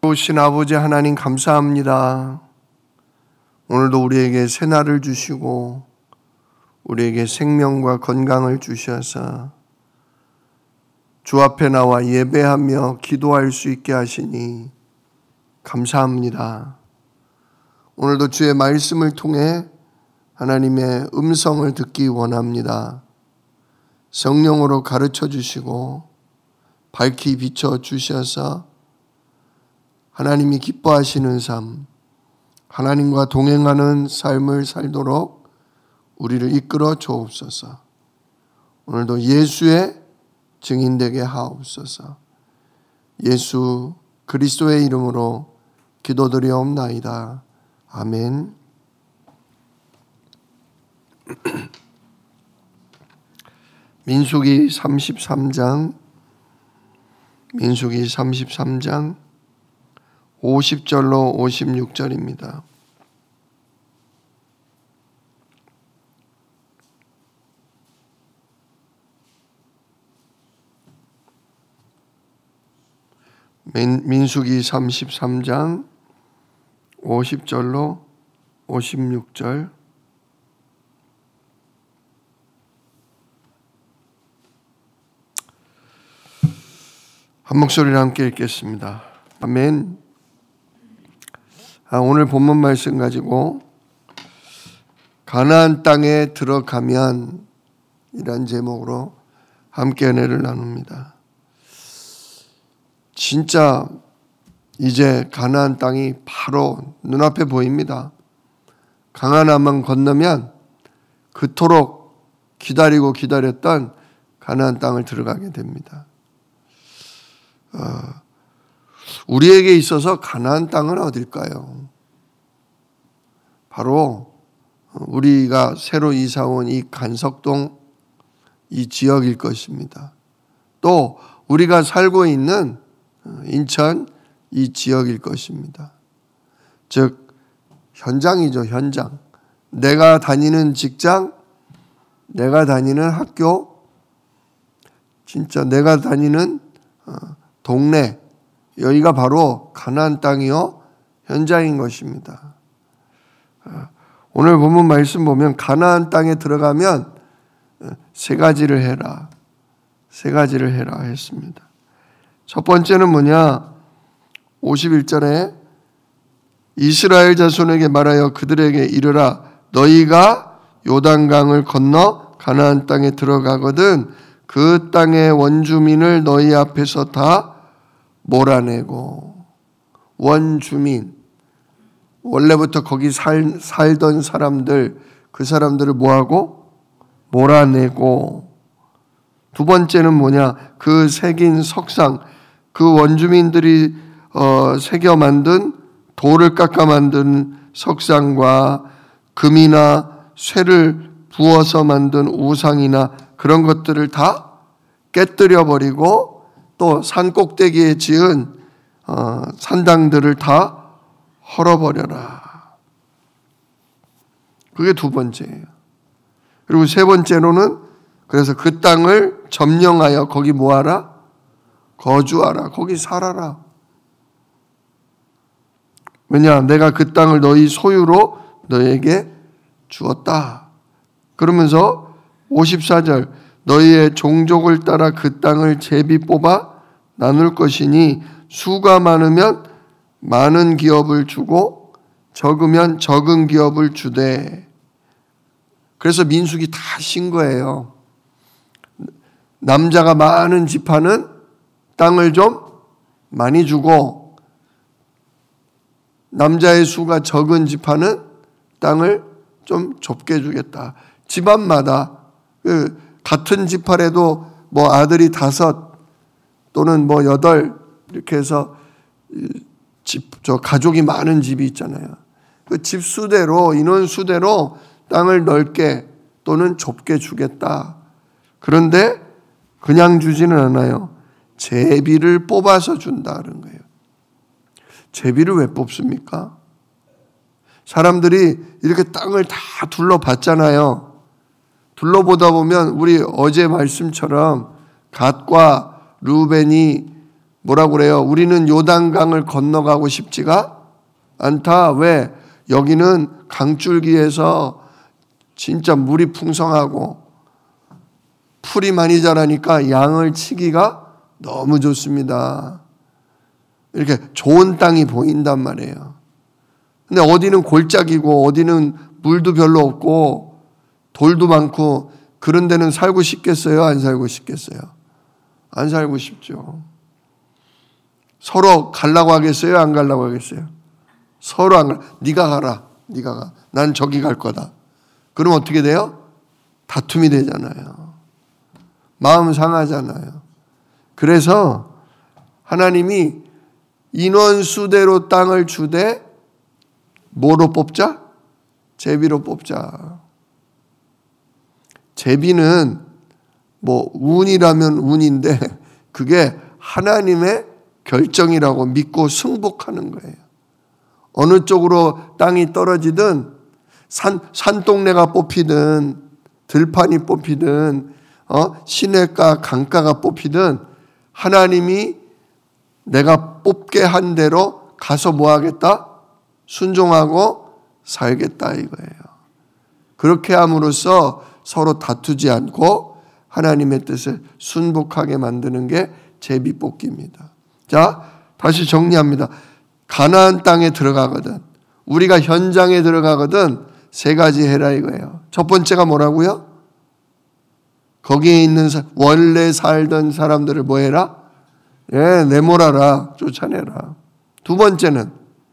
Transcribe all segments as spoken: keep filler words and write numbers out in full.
오신 아버지 하나님 감사합니다. 오늘도 우리에게 새날을 주시고 우리에게 생명과 건강을 주셔서 주 앞에 나와 예배하며 기도할 수 있게 하시니 감사합니다. 오늘도 주의 말씀을 통해 하나님의 음성을 듣기 원합니다. 성령으로 가르쳐 주시고 밝히 비춰 주셔서 하나님이 기뻐하시는 삶, 하나님과 동행하는 삶을 살도록 우리를 이끌어 주옵소서. 오늘도 예수의 증인되게 하옵소서. 예수 그리스도의 이름으로 기도드리옵나이다. 아멘. 민수기 삼십삼 장 민수기 삼십삼 장 오십 절로 오십육 절입니다. 민, 민수기 삼십삼 장 오십 절로 오십육 절. 한 목소리로 함께 읽겠습니다. 아멘. 아, 오늘 본문 말씀 가지고 가나안 땅에 들어가면 이란 제목으로 함께 은혜를 나눕니다. 진짜 이제 가나안 땅이 바로 눈앞에 보입니다. 강하나만 건너면 그토록 기다리고 기다렸던 가나안 땅을 들어가게 됩니다. 어, 우리에게 있어서 가나안 땅은 어딜까요? 바로 우리가 새로 이사 온 이 간석동 이 지역일 것입니다. 또 우리가 살고 있는 인천 이 지역일 것입니다. 즉 현장이죠. 현장. 내가 다니는 직장, 내가 다니는 학교, 진짜 내가 다니는 동네, 여기가 바로 가나안 땅이요 현장인 것입니다. 오늘 본문 말씀 보면 가나안 땅에 들어가면 세 가지를 해라, 세 가지를 해라 했습니다. 첫 번째는 뭐냐? 오십일 절에 이스라엘 자손에게 말하여 그들에게 이르라, 너희가 요단강을 건너 가나안 땅에 들어가거든 그 땅의 원주민을 너희 앞에서 다 몰아내고. 원주민, 원래부터 거기 살, 살던 사람들, 그 사람들을 뭐하고? 몰아내고. 두 번째는 뭐냐? 그 새긴 석상, 그 원주민들이 어, 새겨 만든 돌을 깎아 만든 석상과 금이나 쇠를 부어서 만든 우상이나 그런 것들을 다 깨뜨려 버리고 또 산 꼭대기에 지은 어, 산당들을 다 헐어버려라. 그게 두 번째예요. 그리고 세 번째로는 그래서 그 땅을 점령하여 거기 뭐하라? 거주하라. 거기 살아라. 왜냐? 내가 그 땅을 너희 소유로 너에게 주었다. 그러면서 오십사 절 너희의 종족을 따라 그 땅을 제비 뽑아 나눌 것이니 수가 많으면 많은 기업을 주고 적으면 적은 기업을 주되. 그래서 민수기 다 신 거예요. 남자가 많은 지파는 땅을 좀 많이 주고 남자의 수가 적은 지파는 땅을 좀 좁게 주겠다. 집안마다 같은 지파라도 뭐 아들이 다섯 또는 뭐 여덟 이렇게 해서 집, 저 가족이 많은 집이 있잖아요. 그 집 수대로 인원 수대로 땅을 넓게 또는 좁게 주겠다. 그런데 그냥 주지는 않아요. 제비를 뽑아서 준다 그런 거예요. 제비를 왜 뽑습니까? 사람들이 이렇게 땅을 다 둘러봤잖아요. 둘러보다 보면 우리 어제 말씀처럼 갓과 루벤이 뭐라고 그래요? 우리는 요단강을 건너가고 싶지가 않다. 왜? 여기는 강줄기에서 진짜 물이 풍성하고 풀이 많이 자라니까 양을 치기가 너무 좋습니다. 이렇게 좋은 땅이 보인단 말이에요. 근데 어디는 골짜기고 어디는 물도 별로 없고 돌도 많고 그런 데는 살고 싶겠어요? 안 살고 싶겠어요? 안 살고 싶죠. 서로 가려고 하겠어요? 안 가려고 하겠어요? 서로 안 가. 네가 가라. 네가 가. 난 저기 갈 거다. 그럼 어떻게 돼요? 다툼이 되잖아요. 마음 상하잖아요. 그래서 하나님이 인원수대로 땅을 주되 뭐로 뽑자? 제비로 뽑자. 제비는 뭐 운이라면 운인데 그게 하나님의 결정이라고 믿고 승복하는 거예요. 어느 쪽으로 땅이 떨어지든 산, 산동네가 뽑히든 들판이 뽑히든 어? 시내가 강가가 뽑히든 하나님이 내가 뽑게 한 대로 가서 뭐 하겠다? 순종하고 살겠다 이거예요. 그렇게 함으로써 서로 다투지 않고 하나님의 뜻을 순복하게 만드는 게 제비뽑기입니다. 자, 다시 정리합니다. 가나안 땅에 들어가거든, 우리가 현장에 들어가거든 세 가지 해라 이거예요. 첫 번째가 뭐라고요? 거기에 있는 원래 살던 사람들을 뭐 해라? 예, 내몰아라, 쫓아내라. 두 번째는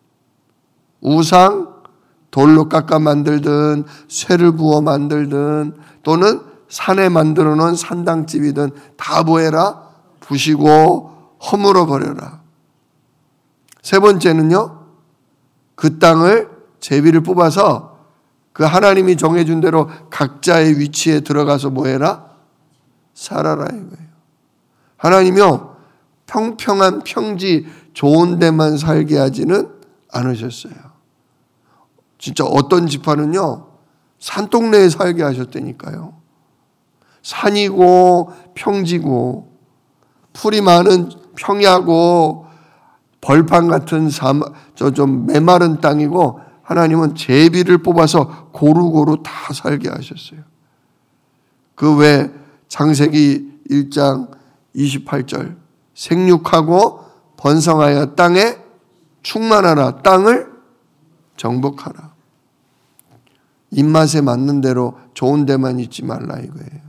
우상, 돌로 깎아 만들든 쇠를 부어 만들든 또는 산에 만들어 놓은 산당집이든 다 뭐해라? 부시고 허물어 버려라. 세 번째는요, 그 땅을 제비를 뽑아서 그 하나님이 정해준 대로 각자의 위치에 들어가서 뭐해라? 살아라 이거예요. 하나님이요, 평평한 평지 좋은 데만 살게 하지는 않으셨어요. 진짜 어떤 지파는요, 산동네에 살게 하셨다니까요. 산이고 평지고 풀이 많은 평야고 벌판 같은 저 좀 메마른 땅이고 하나님은 제비를 뽑아서 고루고루 다 살게 하셨어요. 그 외 창세기 일 장 이십팔 절 생육하고 번성하여 땅에 충만하라, 땅을 정복하라. 입맛에 맞는 대로 좋은 데만 있지 말라 이거예요.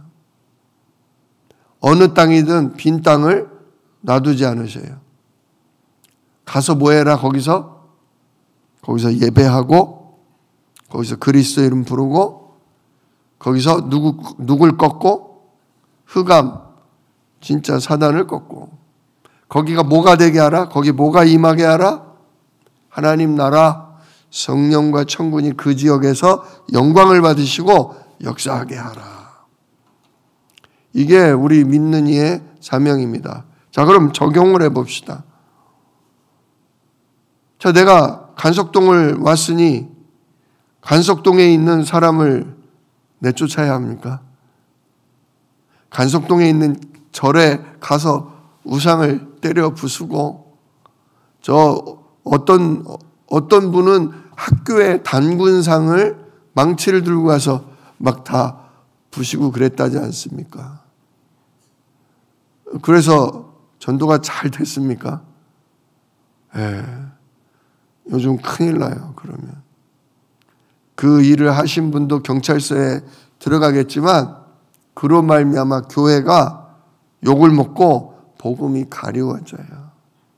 어느 땅이든 빈 땅을 놔두지 않으셔요. 가서 뭐 해라? 거기서 거기서 예배하고 거기서 그리스도 이름 부르고 거기서 누구 누굴 꺾고 흑암 진짜 사단을 꺾고 거기가 뭐가 되게 하라? 거기 뭐가 임하게 하라? 하나님 나라 성령과 천군이 그 지역에서 영광을 받으시고 역사하게 하라. 이게 우리 믿는 이의 사명입니다. 자, 그럼 적용을 해봅시다. 자, 내가 간석동을 왔으니 간석동에 있는 사람을 내쫓아야 합니까? 간석동에 있는 절에 가서 우상을 때려 부수고, 저 어떤 어떤 분은 학교에 단군상을 망치를 들고 가서 막 다 부시고 그랬다지 않습니까? 그래서 전도가 잘 됐습니까? 예. 요즘 큰일 나요, 그러면. 그 일을 하신 분도 경찰서에 들어가겠지만 그로 말미암아 교회가 욕을 먹고 복음이 가리워져요.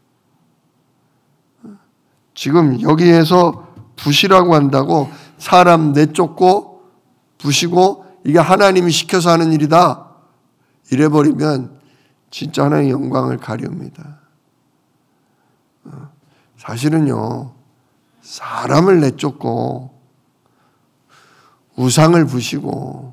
지금 여기에서 부시라고 한다고 사람 내쫓고 부시고 이게 하나님이 시켜서 하는 일이다 이래버리면 진짜 하나님의 영광을 가려옵니다. 사실은요, 사람을 내쫓고 우상을 부시고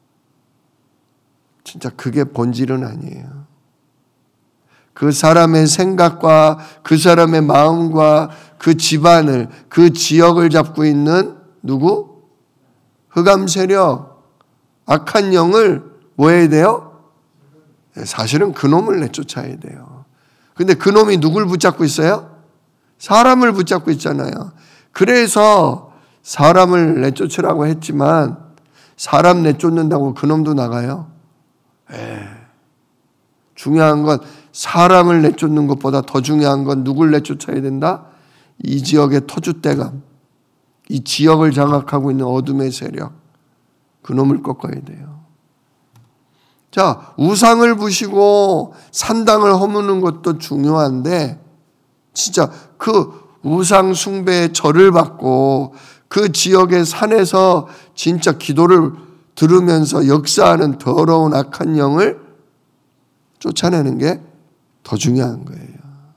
진짜 그게 본질은 아니에요. 그 사람의 생각과 그 사람의 마음과 그 집안을, 그 지역을 잡고 있는 누구? 흑암 세력, 악한 영을 뭐 해야 돼요? 사실은 그놈을 내쫓아야 돼요. 근데 그놈이 누굴 붙잡고 있어요? 사람을 붙잡고 있잖아요. 그래서 사람을 내쫓으라고 했지만 사람 내쫓는다고 그놈도 나가요? 에이, 중요한 건 사람을 내쫓는 것보다 더 중요한 건 누굴 내쫓아야 된다? 이 지역의 터줏대감, 이 지역을 장악하고 있는 어둠의 세력, 그놈을 꺾어야 돼요. 자, 우상을 부시고 산당을 허무는 것도 중요한데 진짜 그 우상 숭배의 절을 받고 그 지역의 산에서 진짜 기도를 들으면서 역사하는 더러운 악한 영을 쫓아내는 게 더 중요한 거예요.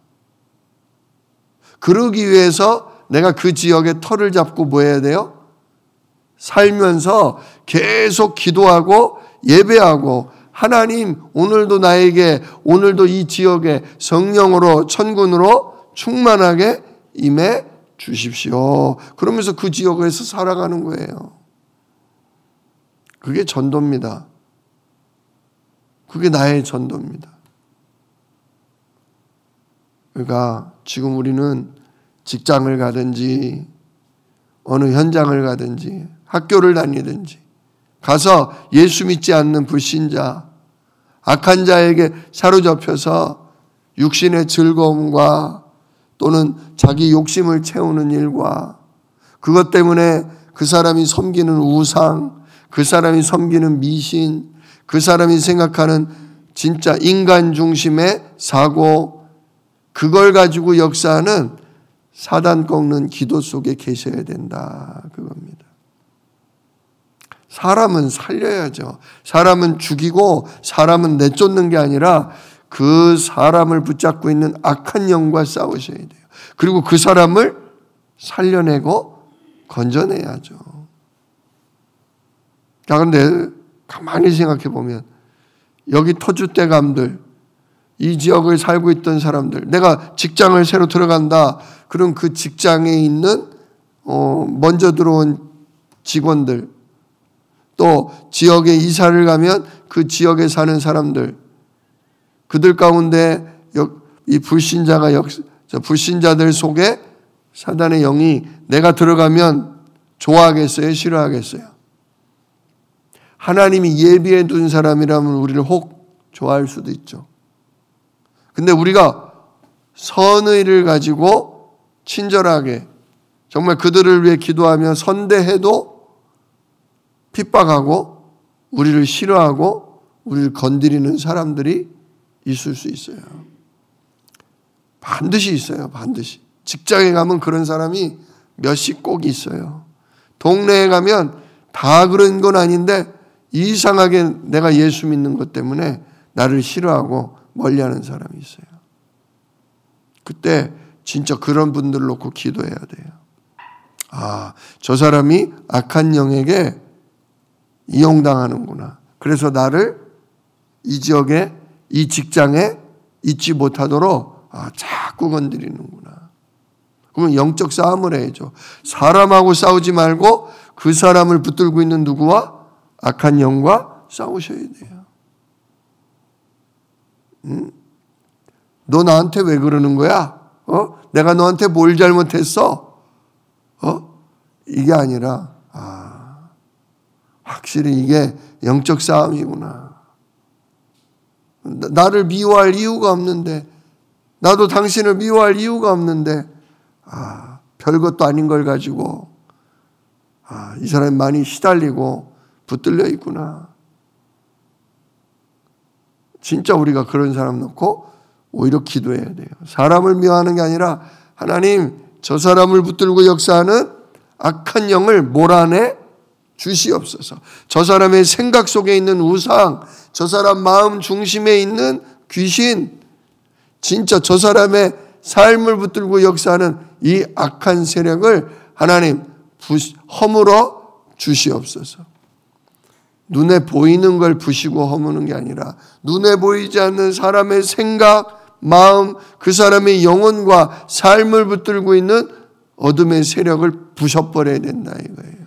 그러기 위해서 내가 그 지역의 터를 잡고 뭐 해야 돼요? 살면서 계속 기도하고 예배하고 하나님 오늘도 나에게 오늘도 이 지역에 성령으로 천군으로 충만하게 임해 주십시오. 그러면서 그 지역에서 살아가는 거예요. 그게 전도입니다. 그게 나의 전도입니다. 그러니까 지금 우리는 직장을 가든지 어느 현장을 가든지 학교를 다니든지 가서 예수 믿지 않는 불신자, 악한 자에게 사로잡혀서 육신의 즐거움과 또는 자기 욕심을 채우는 일과 그것 때문에 그 사람이 섬기는 우상, 그 사람이 섬기는 미신, 그 사람이 생각하는 진짜 인간 중심의 사고, 그걸 가지고 역사하는 사단 꺾는 기도 속에 계셔야 된다. 그겁니다. 사람은 살려야죠. 사람은 죽이고 사람은 내쫓는 게 아니라 그 사람을 붙잡고 있는 악한 영과 싸우셔야 돼요. 그리고 그 사람을 살려내고 건져내야죠. 자, 그런데 가만히 생각해 보면 여기 터줏대감들, 이 지역을 살고 있던 사람들, 내가 직장을 새로 들어간다. 그럼 그 직장에 있는 어, 먼저 들어온 직원들, 또 지역에 이사를 가면 그 지역에 사는 사람들, 그들 가운데 이 불신자가 역, 불신자들 속에 사단의 영이 내가 들어가면 좋아하겠어요? 싫어하겠어요? 하나님이 예비해 둔 사람이라면 우리를 혹 좋아할 수도 있죠. 근데 우리가 선의를 가지고 친절하게 정말 그들을 위해 기도하며 선대해도 핍박하고 우리를 싫어하고 우리를 건드리는 사람들이 있을 수 있어요. 반드시 있어요. 반드시. 직장에 가면 그런 사람이 몇씩 꼭 있어요. 동네에 가면 다 그런 건 아닌데 이상하게 내가 예수 믿는 것 때문에 나를 싫어하고 멀리하는 사람이 있어요. 그때 진짜 그런 분들 놓고 기도해야 돼요. 아, 저 사람이 악한 영에게 이용당하는구나. 그래서 나를 이 지역에, 이 직장에 있지 못하도록 아, 자꾸 건드리는구나. 그러면 영적 싸움을 해야죠. 사람하고 싸우지 말고 그 사람을 붙들고 있는 누구와? 악한 영과 싸우셔야 돼요. 응? 너 나한테 왜 그러는 거야? 어? 내가 너한테 뭘 잘못했어? 어? 이게 아니라 아, 확실히 이게 영적 싸움이구나. 나를 미워할 이유가 없는데, 나도 당신을 미워할 이유가 없는데, 아, 별것도 아닌 걸 가지고 아, 이 사람이 많이 시달리고 붙들려 있구나. 진짜 우리가 그런 사람 놓고 오히려 기도해야 돼요. 사람을 미워하는 게 아니라 하나님, 저 사람을 붙들고 역사하는 악한 영을 몰아내 주시옵소서. 저 사람의 생각 속에 있는 우상, 저 사람 마음 중심에 있는 귀신, 진짜 저 사람의 삶을 붙들고 역사하는 이 악한 세력을 하나님 허물어 주시옵소서. 눈에 보이는 걸 부시고 허무는 게 아니라 눈에 보이지 않는 사람의 생각, 마음, 그 사람의 영혼과 삶을 붙들고 있는 어둠의 세력을 부셔버려야 된다 이거예요.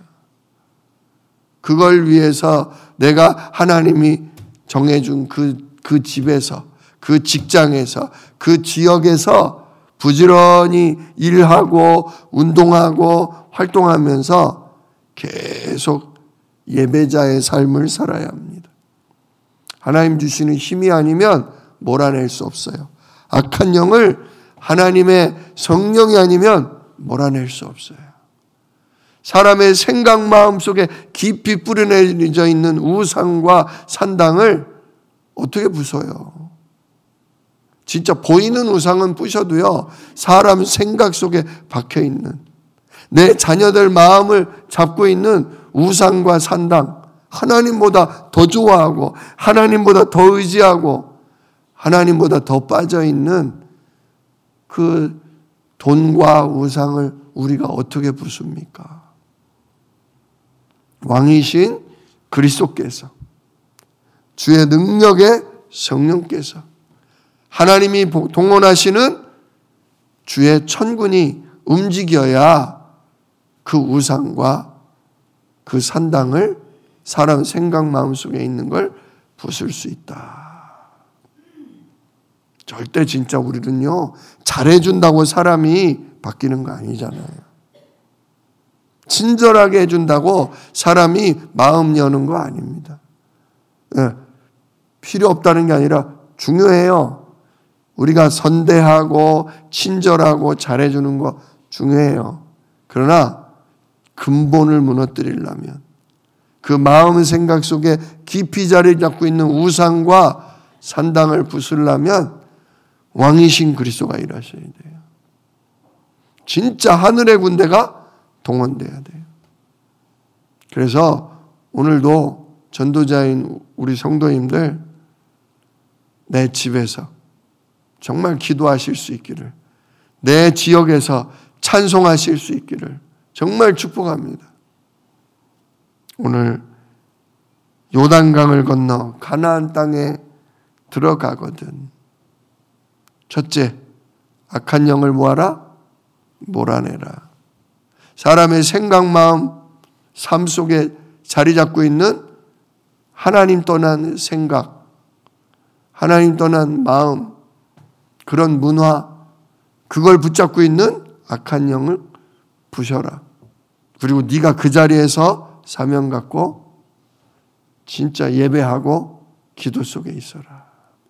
그걸 위해서 내가 하나님이 정해준 그, 그 집에서, 그 직장에서, 그 지역에서 부지런히 일하고 운동하고 활동하면서 계속 예배자의 삶을 살아야 합니다. 하나님 주시는 힘이 아니면 몰아낼 수 없어요. 악한 영을 하나님의 성령이 아니면 몰아낼 수 없어요. 사람의 생각 마음 속에 깊이 뿌려내져 있는 우상과 산당을 어떻게 부숴요? 진짜 보이는 우상은 부셔도요, 사람 생각 속에 박혀있는, 내 자녀들 마음을 잡고 있는 우상과 산당, 하나님보다 더 좋아하고 하나님보다 더 의지하고 하나님보다 더 빠져있는 그 돈과 우상을 우리가 어떻게 부숩니까? 왕이신 그리스도께서, 주의 능력의 성령께서, 하나님이 동원하시는 주의 천군이 움직여야 그 우상과 그 산당을 사람 생각 마음속에 있는 걸 부술 수 있다. 절대 진짜 우리는요, 잘해준다고 사람이 바뀌는 거 아니잖아요. 친절하게 해준다고 사람이 마음 여는 거 아닙니다. 네, 필요 없다는 게 아니라 중요해요. 우리가 선대하고 친절하고 잘해주는 거 중요해요. 그러나 근본을 무너뜨리려면, 그 마음 생각 속에 깊이 자리 잡고 있는 우상과 산당을 부수려면 왕이신 그리스도가 일하셔야 돼요. 진짜 하늘의 군대가 동원돼야 돼요. 그래서 오늘도 전도자인 우리 성도님들, 내 집에서 정말 기도하실 수 있기를, 내 지역에서 찬송하실 수 있기를 정말 축복합니다. 오늘 요단강을 건너 가나안 땅에 들어가거든. 첫째, 악한 영을 뭐하라? 몰아내라. 사람의 생각, 마음, 삶 속에 자리 잡고 있는 하나님 떠난 생각, 하나님 떠난 마음, 그런 문화, 그걸 붙잡고 있는 악한 영을 부셔라. 그리고 네가 그 자리에서 사명 갖고 진짜 예배하고 기도 속에 있어라.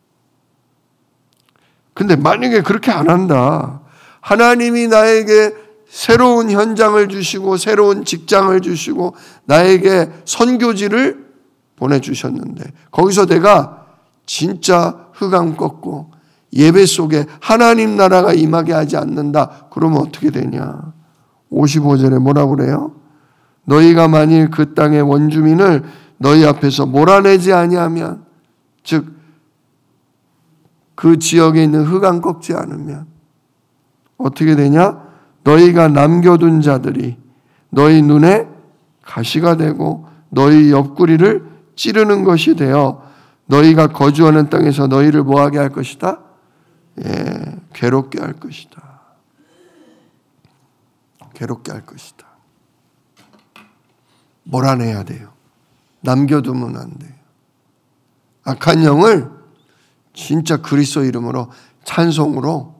근데 만약에 그렇게 안 한다, 하나님이 나에게 새로운 현장을 주시고 새로운 직장을 주시고 나에게 선교지를 보내주셨는데 거기서 내가 진짜 흑암 꺾고 예배 속에 하나님 나라가 임하게 하지 않는다, 그러면 어떻게 되냐? 오십오 절에 뭐라고 그래요? 너희가 만일 그 땅의 원주민을 너희 앞에서 몰아내지 아니하면, 즉 그 지역에 있는 흑암 꺾지 않으면 어떻게 되냐? 너희가 남겨둔 자들이 너희 눈에 가시가 되고 너희 옆구리를 찌르는 것이 되어 너희가 거주하는 땅에서 너희를 뭐하게 할 것이다? 예, 괴롭게 할 것이다. 괴롭게 할 것이다. 몰아내야 돼요. 남겨두면 안 돼요. 악한 영을 진짜 그리스도 이름으로 찬송으로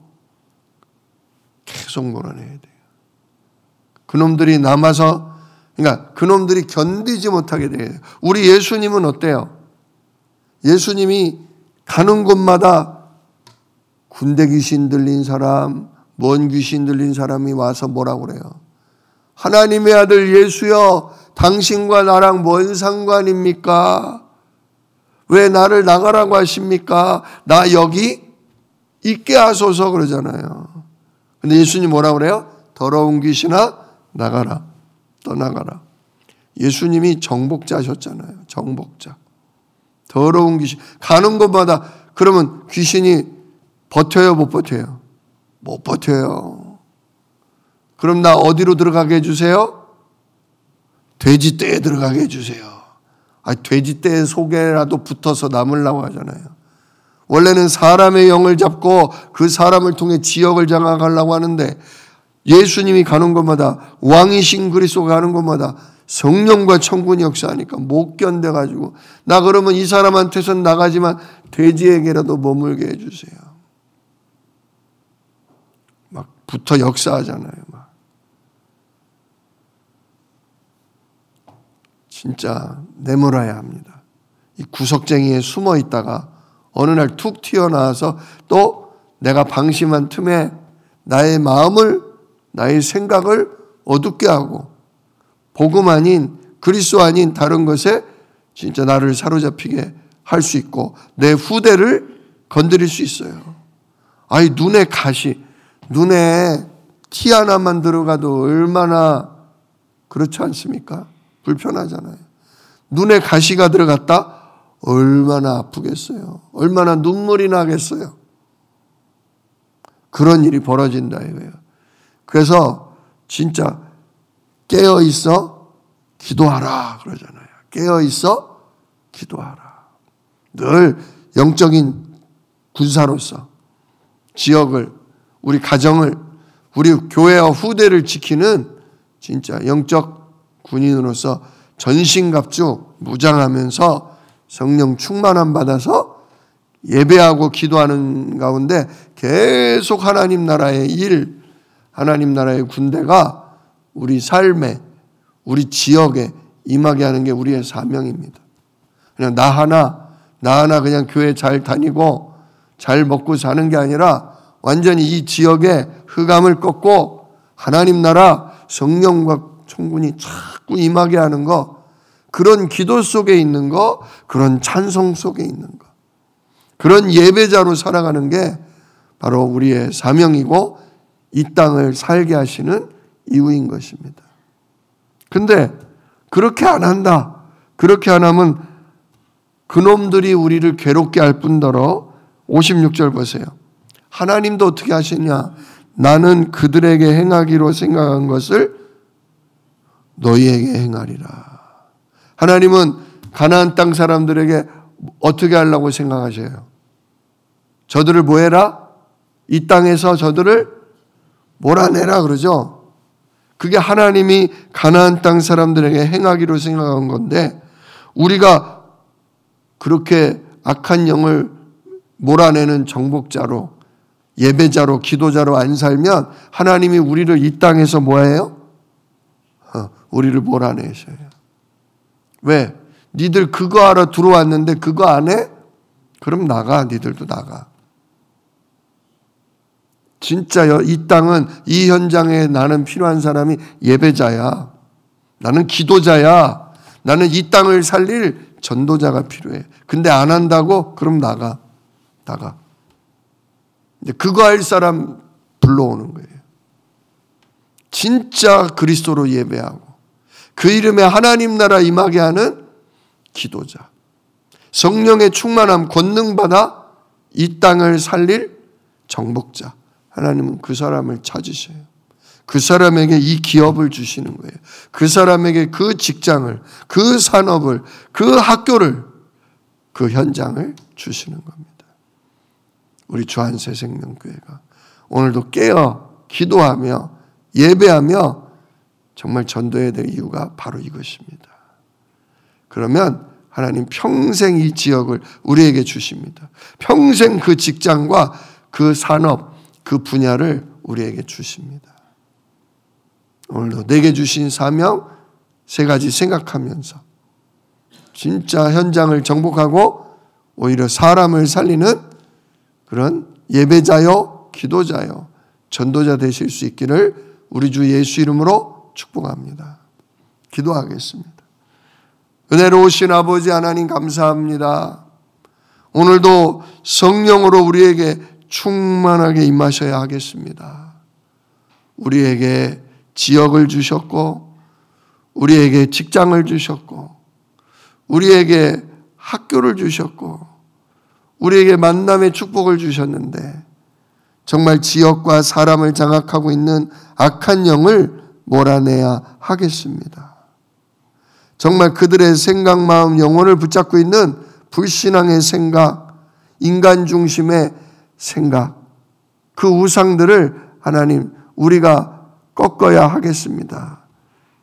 계속 몰아내야 돼요. 그놈들이 남아서, 그러니까 그놈들이 견디지 못하게 돼요. 우리 예수님은 어때요? 예수님이 가는 곳마다 군대 귀신 들린 사람, 먼 귀신 들린 사람이 와서 뭐라고 그래요? 하나님의 아들 예수여, 당신과 나랑 뭔 상관입니까? 왜 나를 나가라고 하십니까? 나 여기 있게 하소서 그러잖아요. 근데 예수님 뭐라고 그래요? 더러운 귀신아 나가라, 떠나가라. 예수님이 정복자셨잖아요. 정복자. 더러운 귀신 가는 곳마다, 그러면 귀신이 버텨요, 못 버텨요? 못 버텨요. 그럼 나 어디로 들어가게 해주세요? 돼지떼에 들어가게 해주세요. 아, 돼지떼 속에라도 붙어서 남으려고 하잖아요. 원래는 사람의 영을 잡고 그 사람을 통해 지역을 장악하려고 하는데 예수님이 가는 곳마다, 왕이신 그리스도가 가는 곳마다 성령과 천군이 역사하니까 못 견뎌가지고 나 그러면 이 사람한테선 나가지만 돼지에게라도 머물게 해주세요. 막 붙어 역사하잖아요. 막. 진짜 내몰아야 합니다. 이 구석쟁이에 숨어 있다가 어느 날 툭 튀어나와서 또 내가 방심한 틈에 나의 마음을, 나의 생각을 어둡게 하고 복음 아닌, 그리스도 아닌 다른 것에 진짜 나를 사로잡히게 할 수 있고 내 후대를 건드릴 수 있어요. 아이, 눈에 가시, 눈에 티 하나만 들어가도 얼마나 그렇지 않습니까? 불편하잖아요. 눈에 가시가 들어갔다? 얼마나 아프겠어요. 얼마나 눈물이 나겠어요. 그런 일이 벌어진다 이거예요. 그래서 진짜 깨어 있어 기도하라 그러잖아요. 깨어 있어 기도하라. 늘 영적인 군사로서 지역을, 우리 가정을, 우리 교회와 후대를 지키는 진짜 영적 군인으로서 전신갑주 무장하면서 성령 충만함 받아서 예배하고 기도하는 가운데 계속 하나님 나라의 일, 하나님 나라의 군대가 우리 삶에, 우리 지역에 임하게 하는 게 우리의 사명입니다. 그냥 나 하나, 나 하나 그냥 교회 잘 다니고 잘 먹고 사는 게 아니라 완전히 이 지역에 흑암을 꺾고 하나님 나라 성령과 천군이 자꾸 임하게 하는 거, 그런 기도 속에 있는 거, 그런 찬송 속에 있는 거, 그런 예배자로 살아가는 게 바로 우리의 사명이고 이 땅을 살게 하시는 이유인 것입니다. 근데 그렇게 안 한다. 그렇게 안 하면 그놈들이 우리를 괴롭게 할 뿐더러 오십육 절 보세요. 하나님도 어떻게 하시냐? 나는 그들에게 행하기로 생각한 것을 너희에게 행하리라. 하나님은 가나안 땅 사람들에게 어떻게 하려고 생각하셔요? 저들을 뭐 해라? 이 땅에서 저들을 몰아내라 그러죠. 그게 하나님이 가나안 땅 사람들에게 행하기로 생각한 건데, 우리가 그렇게 악한 영을 몰아내는 정복자로, 예배자로, 기도자로 안 살면 하나님이 우리를 이 땅에서 뭐 해요? 어, 우리를 몰아내셔요. 왜? 니들 그거 하러 들어왔는데 그거 안 해? 그럼 나가. 니들도 나가. 진짜 이 땅은, 이 현장에 나는 필요한 사람이 예배자야. 나는 기도자야. 나는 이 땅을 살릴 전도자가 필요해. 근데 안 한다고? 그럼 나가. 나가. 이제 그거 할 사람 불러오는 거예요. 진짜 그리스도로 예배하고 그 이름에 하나님 나라 임하게 하는 기도자. 성령의 충만함 권능받아 이 땅을 살릴 정복자. 하나님은 그 사람을 찾으셔요. 그 사람에게 이 기업을 주시는 거예요. 그 사람에게 그 직장을, 그 산업을, 그 학교를, 그 현장을 주시는 겁니다. 우리 주한새생명교회가 오늘도 깨어 기도하며 예배하며 정말 전도해야 될 이유가 바로 이것입니다. 그러면 하나님 평생 이 지역을 우리에게 주십니다. 평생 그 직장과 그 산업, 그 분야를 우리에게 주십니다. 오늘도 내게 주신 사명 세 가지 생각하면서 진짜 현장을 정복하고 오히려 사람을 살리는 그런 예배자요, 기도자요, 전도자 되실 수 있기를 우리 주 예수 이름으로 축복합니다. 기도하겠습니다. 은혜로우신 아버지 하나님 감사합니다. 오늘도 성령으로 우리에게 충만하게 임하셔야 하겠습니다. 우리에게 지역을 주셨고, 우리에게 직장을 주셨고, 우리에게 학교를 주셨고, 우리에게 만남의 축복을 주셨는데 정말 지역과 사람을 장악하고 있는 악한 영을 몰아내야 하겠습니다. 정말 그들의 생각, 마음, 영혼을 붙잡고 있는 불신앙의 생각, 인간 중심의 생각, 그 우상들을 하나님 우리가 꺾어야 하겠습니다.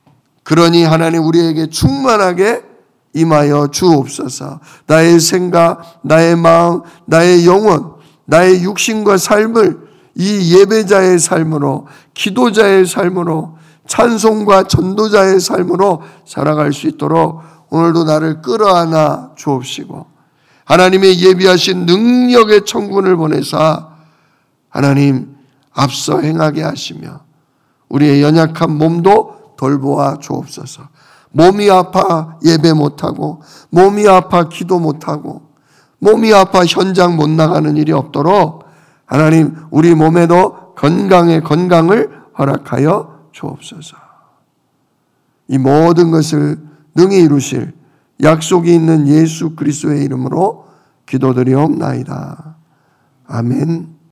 그러니 하나님 우리에게 충만하게 임하여 주옵소서. 나의 생각, 나의 마음, 나의 영혼, 나의 육신과 삶을 이 예배자의 삶으로, 기도자의 삶으로, 찬송과 전도자의 삶으로 살아갈 수 있도록 오늘도 나를 끌어안아 주옵시고, 하나님의 예비하신 능력의 천군을 보내사 하나님 앞서 행하게 하시며 우리의 연약한 몸도 돌보아 주옵소서. 몸이 아파 예배 못하고, 몸이 아파 기도 못하고, 몸이 아파 현장 못 나가는 일이 없도록 하나님 우리 몸에도 건강의 건강을 허락하여 주옵소서. 이 모든 것을 능히 이루실 약속이 있는 예수 그리스도의 이름으로 기도드리옵나이다. 아멘.